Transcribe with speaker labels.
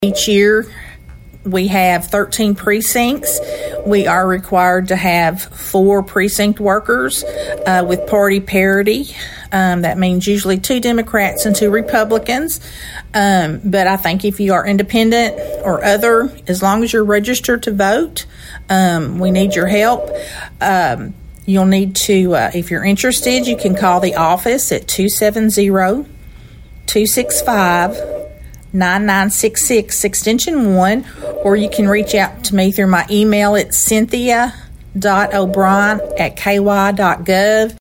Speaker 1: Each year, we have 13 precincts. We are required to have 4 precinct workers with party parity. That means usually 2 Democrats and 2 Republicans. But I think if you are independent or other, as long as you're registered to vote, we need your help. You'll need to, if you're interested, you can call the office at 270-265-9966, extension 1, or you can reach out to me through my email at cynthia.o'brien@ky.gov.